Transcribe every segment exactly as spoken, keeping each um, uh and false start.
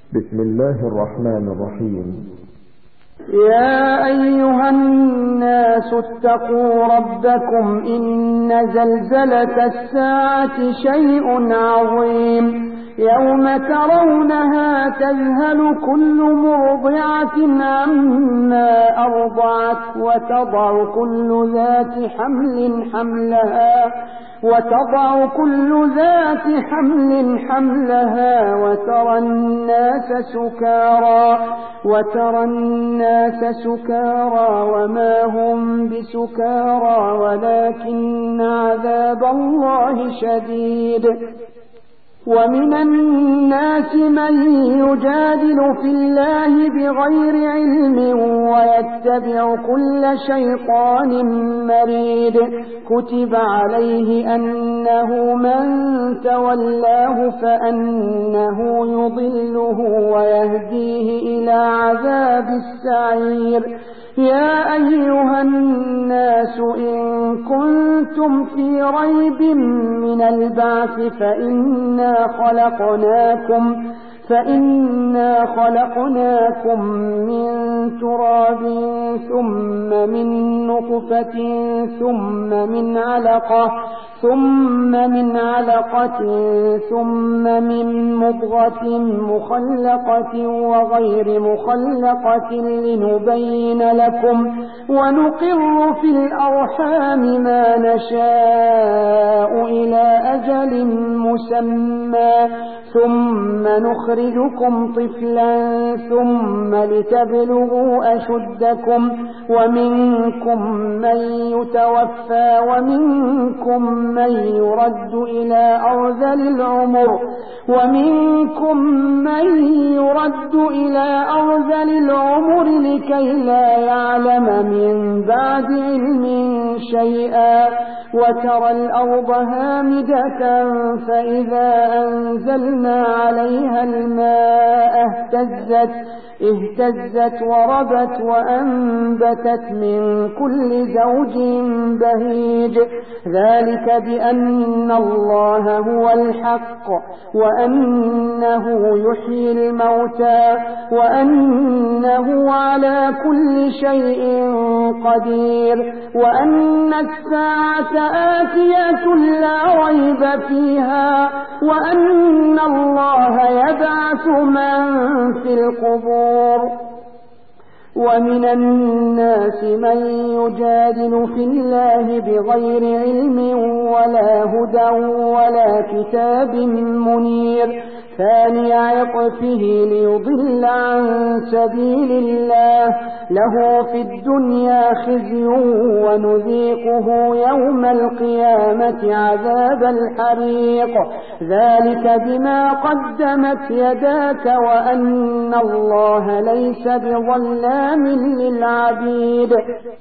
بسم الله الرحمن الرحيم. يا أيها الناس اتقوا ربكم إن زلزلة الساعة شيء عظيم يوم ترونها تذهل كل مرضعة عما أرضعت وتضع كل ذات حمل حملها وتضع كل ذات حمل حملها وترى الناس سكارى وترى الناس سكارى وما هم بسكارى ولكن عذاب الله شديد. ومن الناس من يجادل في الله بغير علم ويتبع كل شيطان مريد كتب عليه أنه من تولاه فأنه يضله ويهديه إلى عذاب السعير. يا أيها الناس إن كنتم في ريب من البعث فإنا خلقناكم فإنا خلقناكم من تراب ثم من نطفة ثم من علقة ثم من علقة ثم من مضغة مخلقة وغير مخلقة لنبين لكم ونقر في الأرحام ما نشاء إلى أجل مسمى ثم نخرجكم طفلا ثم لتبلغوا أشدكم ومنكم من يتوفى ومنكم من يرد إلى أرذل العمر ومنكم من يرد إلى أرذل العمر لكي لا يعلم من بعد علم شيئا. وترى الأرض هامدة فإذا أنزلنا عليها الماء اهتزت اهتزت وربت وأنبتت من كل زوج بهيج ذلك بأن الله هو الحق وأنه يحيي الموتى وأنه على كل شيء قدير وأن الساعة آتية لا ريب فيها وأن الله يبعث من في القبور. ومن الناس من يجادل في الله بغير علم ولا هدى ولا كتاب منير ثاني عطفه ليضل عن سبيل الله له في الدنيا خزي ونذيقه يوم القيامة عذاب الحريق ذلك بما قدمت يداك وأن الله ليس بظلام للعبيد.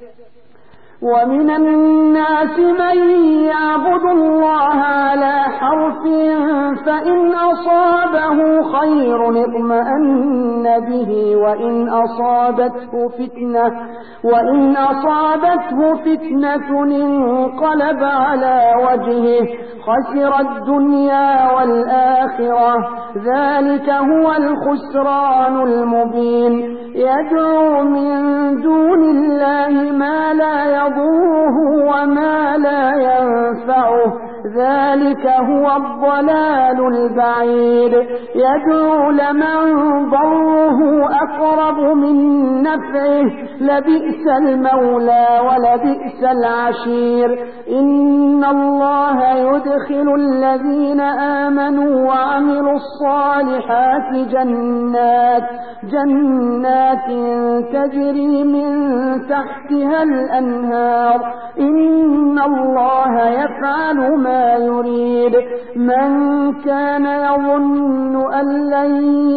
ومن الناس من يعبد الله على حرف فإن أصابه خير اطمأن به وإن أصابته فتنة وإن أصابته فتنة انقلب على وجهه خسر الدنيا والآخرة ذلك هو الخسران المبين. يدعو من دون الله ما لا يضره وما لا ينفعه ذلك هو الضلال البعيد. يدعو لمن ضره أقرب من نفعه لبئس المولى ولبئس العشير. إن الله يدخل الذين آمنوا وعملوا الصالحات جنات جنات تجري من تحتها الأنهار إن الله يفعل ما يريد. من كان يظن أن لن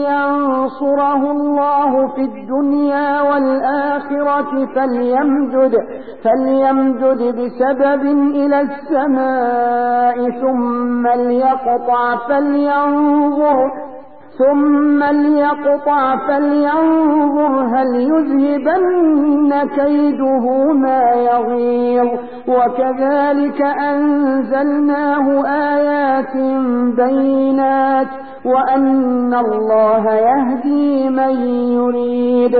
ينصره الله في الدنيا والآخرة فليمدد فليمدد بسبب إلى السماء ثم ليقطع فلينظر ثم ليقطع فلينظر هل يذهبن كيده ما يغيظ. وكذلك أنزلناه آيات بينات وأن الله يهدي من يريد.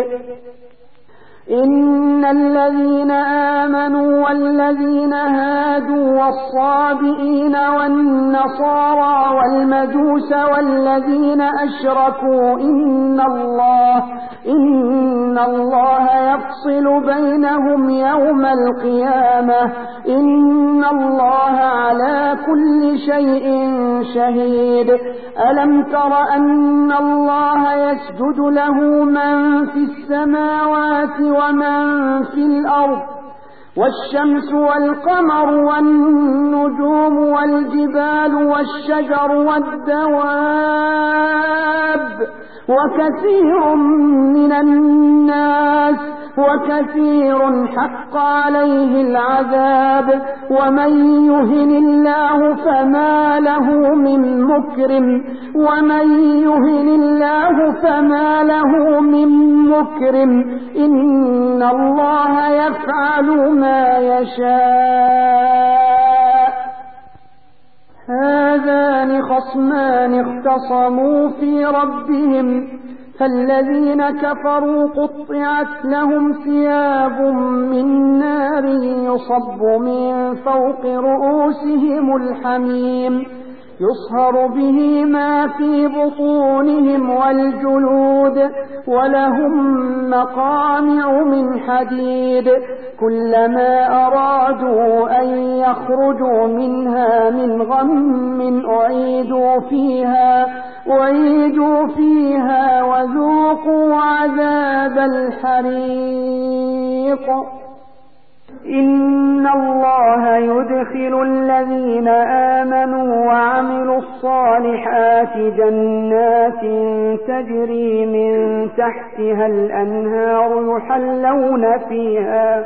إن الذين آمنوا والذين هادوا والصابئين والنصارى والمجوس والذين أشركوا إن الله إن الله يفصل بينهم يوم القيامة إن الله على كل شيء شهيد. ألم تر أن الله يسجد له من في السماوات ومن في الأرض والشمس والقمر والنجوم والجبال والشجر والدواب وكثير من الناس وكثير حق عليه العذاب ومن يهن الله فما له من مكرم ومن يهن الله فما له من مكرم إن الله يفعل ما يشاء. هذان خصمان اختصموا في ربهم فالذين كفروا قطعت لهم ثياب من نار يصب من فوق رؤوسهم الحميم يصهر به ما في بطونهم والجلود ولهم مقامع من حديد كلما أرادوا أن يخرجوا منها من غم أعيدوا فيها أعيدوا فيها وذوقوا عذاب الحريق. إن الله يدخل الذين آمنوا وعملوا الصالحات جنات تجري من تحتها الأنهار يحلون فيها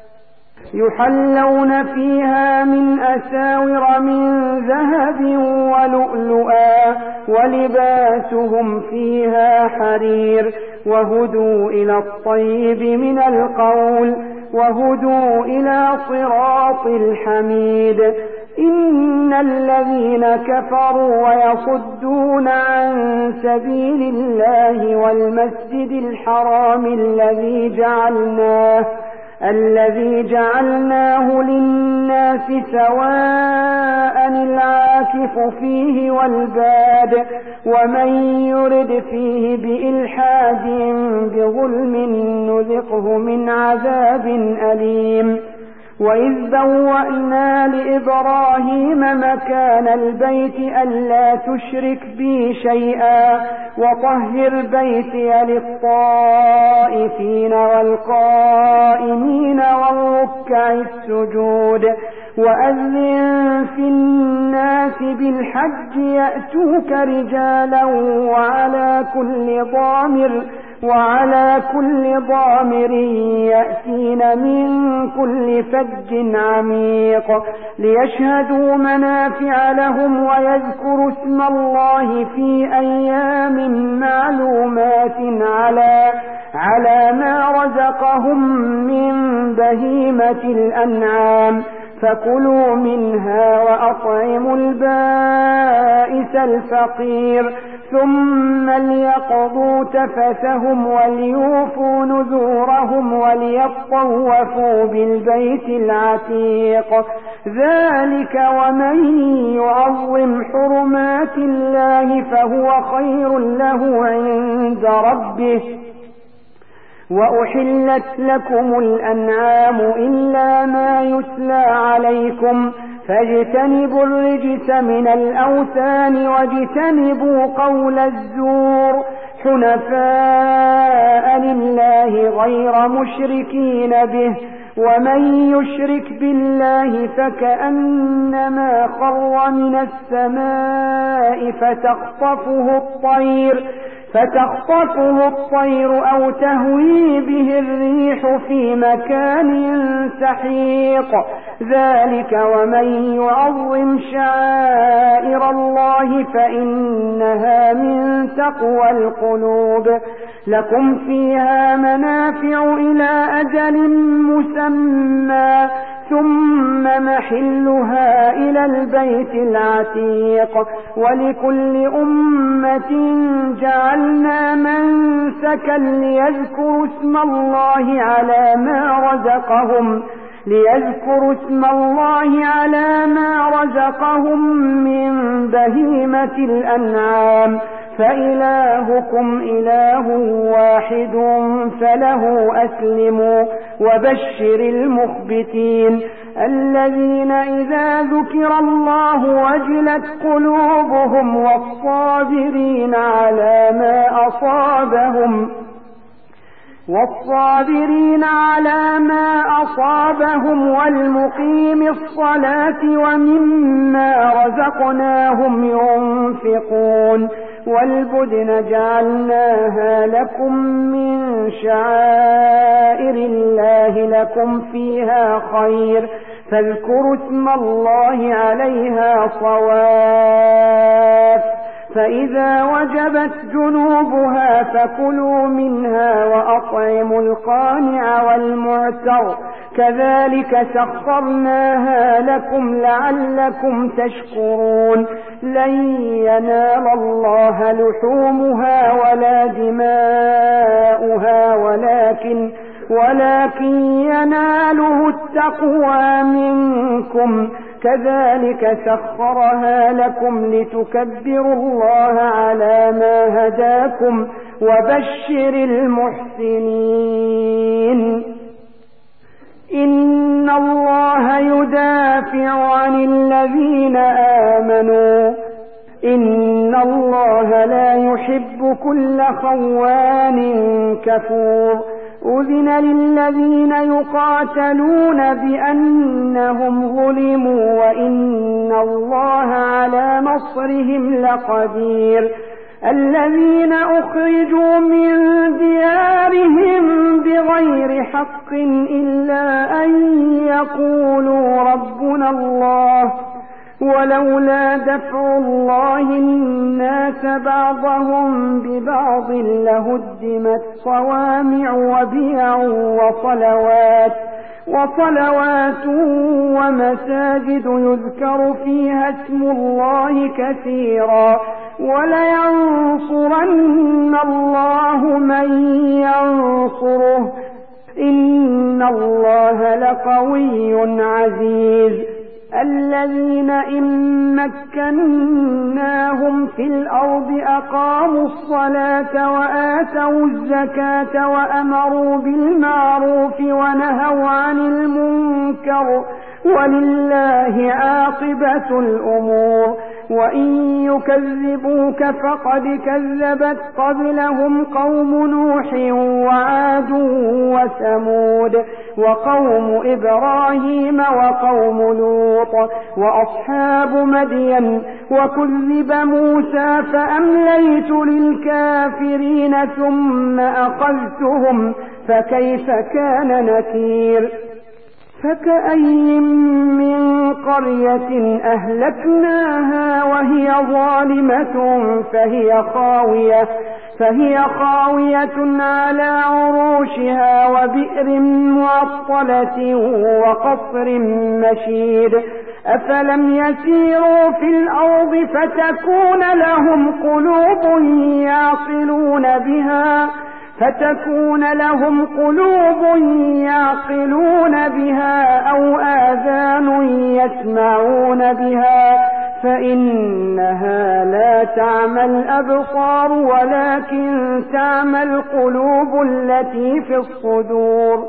يحلون فيها من أساور من ذهب ولؤلؤا ولباسهم فيها حرير وهدوا إلى الطيب من القول وهدوا إلى صراط الحميد. إن الذين كفروا ويصدون عن سبيل الله والمسجد الحرام الذي جعلناه الذي جعلناه للناس سواء العاكف فيه والباد ومن يرد فيه بإلحاد بظلم نذقه من عذاب أليم. وإذ بوأنا لإبراهيم مكان البيت ألا تشرك بي شيئا وطهر بيتي للطائفين والقائمين والركع السجود وأذن في الناس بالحج يأتوك رجالا وعلى كل ضامر وعلى كل ضامر يأتين من كل فج عميق ليشهدوا منافع لهم ويذكروا اسم الله في أيام معلومات على على ما رزقهم من بهيمة الأنعام فكلوا منها وأطعموا البائس الفقير ثم ليقضوا تفثهم وليوفوا نذورهم وليطوفوا بالبيت العتيق. ذلك ومن يعظم حرمات الله فهو خير له عند ربه. وأحلت لكم الأنعام إلا ما يتلى عليكم فاجتنبوا الرجس من الأوثان واجتنبوا قول الزور حنفاء لله غير مشركين به ومن يشرك بالله فكأنما خر من السماء فتخطفه الطير فتخطفه الطير أو تهوي به الريح في مكان سحيق. ذلك ومن يعظم شعائر الله فإنها من تقوى القلوب. لكم فيها منافع إلى أجل مسمى ثم محلها إلى البيت العتيق. ولكل أمة جعلنا منسكا ليذكروا اسم الله على ما رزقهم ليذكروا اسم الله على ما رزقهم من بهيمة الأنعام فإلهكم إله واحد فله أسلموا. وبشر المخبتين الذين إذا ذكر الله وجلت قلوبهم والصابرين على ما أصابهم والصابرين على ما أصابهم والمقيم الصلاة ومما رزقناهم ينفقون. والبدن جعلناها لكم من شعائر الله لكم فيها خير فاذكروا اسم الله عليها صواف. فإذا وجبت جنوبها فكلوا منها وأطعموا القانع والمعتر كذلك سخرناها لكم لعلكم تشكرون. لن ينال الله لحومها ولا دماؤها ولكن ولكن يناله التقوى منكم كذلك سخرها لكم لتكبروا الله على ما هداكم وبشر المحسنين. إن الله يدافع عن الذين آمنوا إن الله لا يحب كل خوان كفور. أذن للذين يقاتلون بأنهم ظلموا وإن الله على نصرهم لقدير. الذين أخرجوا من ديارهم بغير حق إلا أن يقولوا ربنا الله ولولا دفع الله الناس بعضهم ببعض لهدمت صوامع وبيع وصلوات وصلوات ومساجد يذكر فيها اسم الله كثيرا ولينصرن الله من ينصره إن الله لقوي عزيز. الذين إن مكناهم في الأرض أقاموا الصلاة وآتوا الزكاة وأمروا بالمعروف ونهوا عن المنكر ولله عاقبة الأمور. وإن يكذبوك فقد كذبت قبلهم قوم نوح وعاد وثمود وقوم إبراهيم وقوم لوط وأصحاب مدين وكذب موسى فأمليت للكافرين ثم أخذتهم فكيف كان نكير. فكأي من قرية أهلكناها وهي ظالمة فهي خاوية فهي خاوية على عروشها وبئر معطلة وقصر مشيد. أفلم يسيروا في الأرض فتكون لهم قلوب يعقلون بها فتكون لهم قلوب يعقلون بها أو آذان يسمعون بها فإنها لا تعمى الأبصار ولكن تعمى القلوب التي في الصدور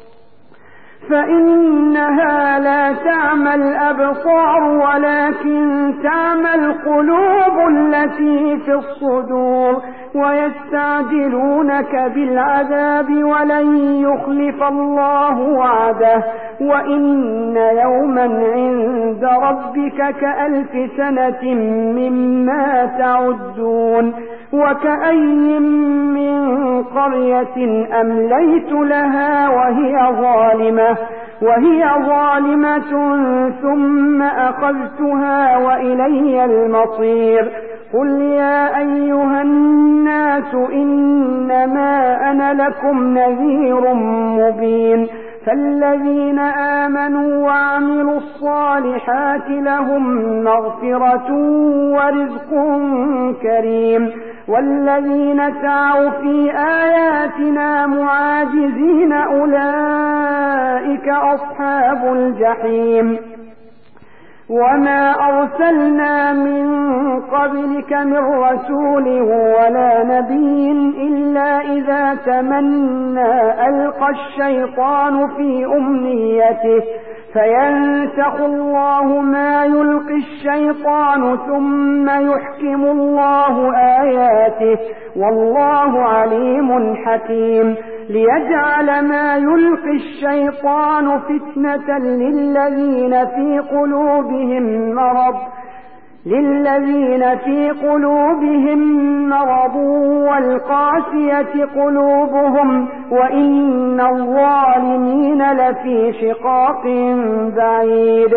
فإنها لا تعمى الأبصار ولكن تعمى القلوب التي في الصدور. ويستعجلونك بالعذاب ولن يخلف الله وعده وإن يوما عند ربك كألف سنة مما تعدون. وكأي من قرية أمليت لها وهي ظالمة وهي ظالمة ثم أخذتها وإلي المصير. قل يا أيها الناس إنما أنا لكم نذير مبين فالذين آمنوا وعملوا الصالحات لهم مغفرة ورزق كريم، والذين سعوا في آياتنا معاجزين أولئك أصحاب الجحيم. وما أرسلنا من قبلك من رسول ولا نبي إلا إذا تمنى ألقى الشيطان في أمنيته فينسخ الله ما يلقي الشيطان ثم يحكم الله آياته والله عليم حكيم، ليجعل ما يلقي الشيطان فتنة للذين في قلوبهم مرض للذين في قلوبهم مرض والقاسية قلوبهم وإن الظالمين لفي شقاق بعيد.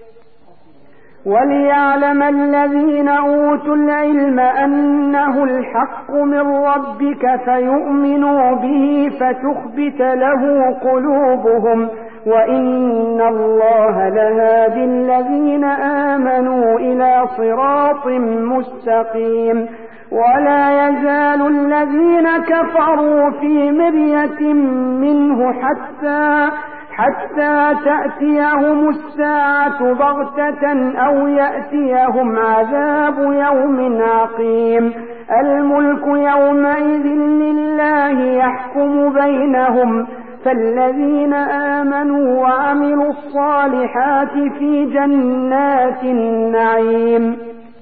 وليعلم الذين أوتوا العلم أنه الحق من ربك فيؤمنوا به فتخبت له قلوبهم وإن الله لهادي الذين آمنوا إلى صراط مستقيم. ولا يزال الذين كفروا في مرية منه حتى حتى تأتيهم الساعة بغتة أو يأتيهم عذاب يوم عقيم. الملك يومئذ لله يحكم بينهم، فالذين آمنوا وعملوا الصالحات في جنات النعيم،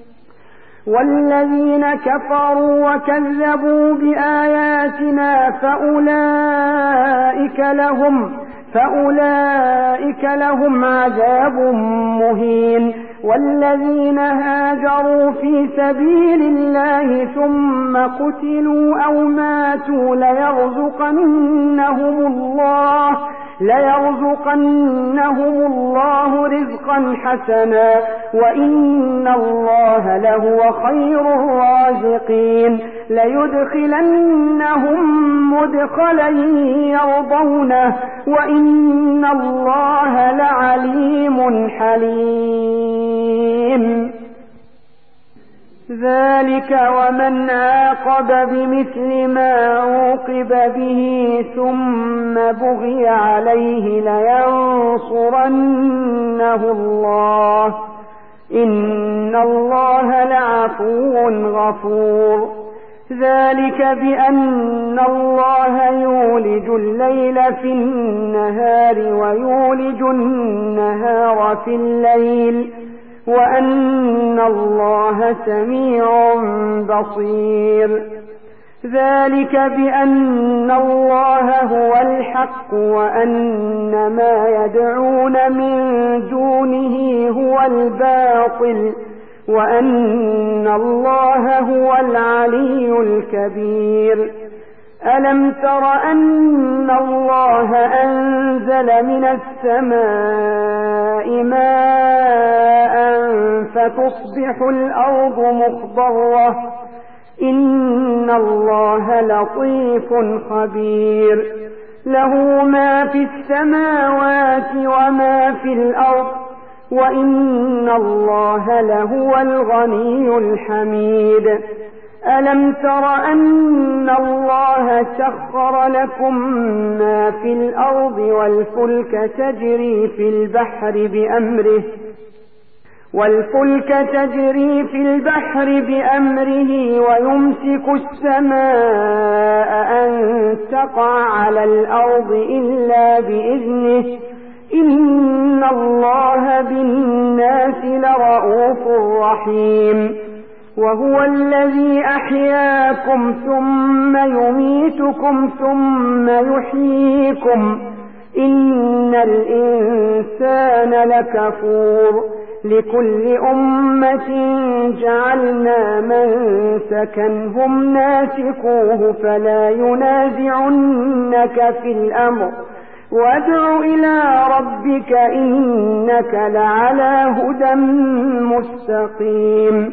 والذين كفروا وكذبوا بآياتنا فأولئك لهم فأولئك لهم عذاب مهين. والذين هاجروا في سبيل الله ثم قتلوا أو ماتوا ليرزقنهم الله ليرزقنهم الله رزقا حسنا وإن الله لهو خير الرازقين. ليدخلنهم مدخلا يرضونه وإن الله لعليم حليم. ذلك ومن عاقب بمثل ما عوقب به ثم بغي عليه لينصرنه الله إن الله لعفو غفور. ذلك بأن الله يولج الليل في النهار ويولج النهار في الليل وأن الله سميع بصير. ذلك بأن الله هو الحق وأن ما يدعون من دونه هو الباطل وأن الله هو العلي الكبير. ألم تر أن الله أنزل من السماء ماء فتصبح الأرض مخضرة إن الله لطيف خبير. له ما في السماوات وما في الأرض وإن الله لهو الغني الحميد. ألم تر أن الله سخر لكم ما في الأرض والفلك تجري في البحر بأمره والفلك تجري في البحر بأمره ويمسك السماء أن تقع على الأرض إلا بإذنه إن الله بالناس لرءوف رحيم. وهو الذي أحياكم ثم يميتكم ثم يحييكم إن الإنسان لكفور. لكل أمة جعلنا منسكا هم ناسكوه فلا ينازعنك في الأمر وادع إلى ربك إنك لعلى هدى مستقيم.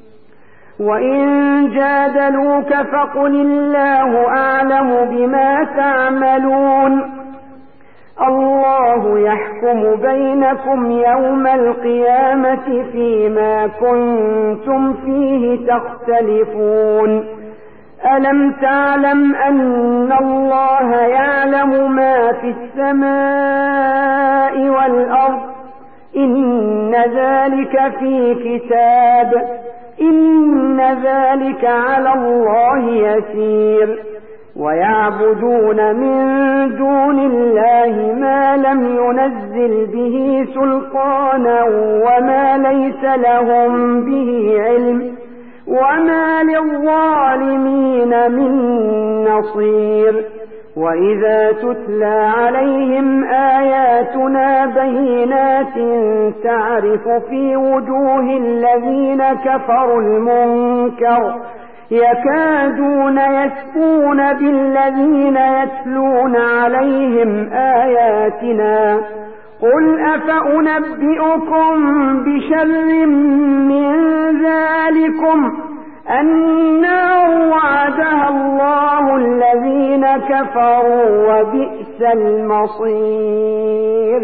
وإن جادلوك فقل الله أعلم بما تعملون الله يحكم بينكم يوم القيامة فيما كنتم فيه تختلفون ألم تعلم أن الله يعلم ما في السماء والأرض إن ذلك في كتاب إن ذلك على الله يسير ويعبدون من دون الله ما لم ينزل به سلطانا وما ليس لهم به علم وما للظالمين من نصير وإذا تتلى عليهم آياتنا بينات تعرف في وجوه الذين كفروا المنكر يكادون يسقون بالذين يتلون عليهم آياتنا قل أفأنبئكم بشر من ذلكم النار وعدها الله الذين كفروا وبئس المصير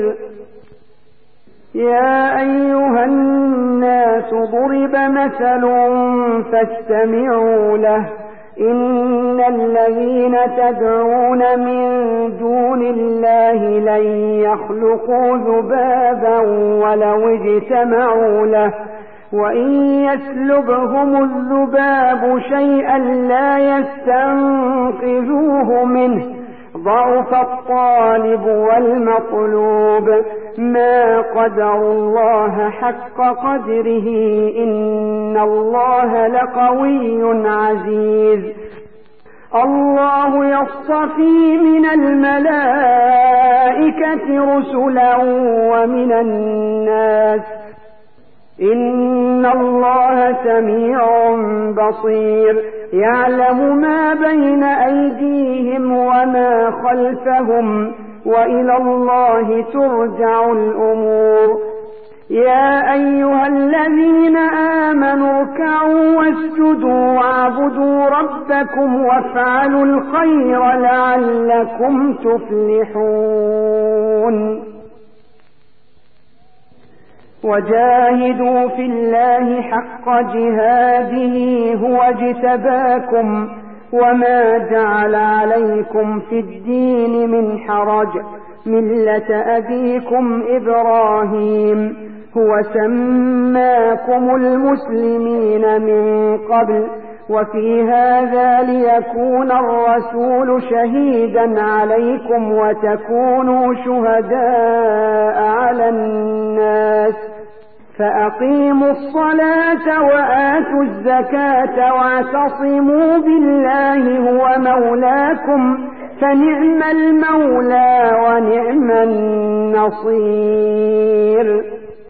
يا أيها الناس ضرب مثل فاستمعوا له إن الذين تدعون من دون الله لن يخلقوا ذبابا ولو اجتمعوا له وإن يسلبهم الذباب شيئا لا يستنقذوه منه ضعف الطالب والمطلوب ما قدروا الله حق قدره إن الله لقوي عزيز الله يصطفي من الملائكة رسلا ومن الناس إن الله سميع بصير يعلم ما بين أيديهم وما خلفهم وإلى الله ترجع الأمور يا أيها الذين آمنوا اركعوا واسجدوا واعبدوا ربكم وافعلوا الخير لعلكم تفلحون وجاهدوا في الله حق جهاده هو اجتباكم وما جعل عليكم في الدين من حرج ملة أبيكم إبراهيم هو سماكم المسلمين من قبل وفي هذا ليكون الرسول شهيدا عليكم وتكونوا شهداء على الناس فأقيموا الصلاة وآتوا الزكاة واعتصموا بالله هو مولاكم فنعم المولى ونعم النصير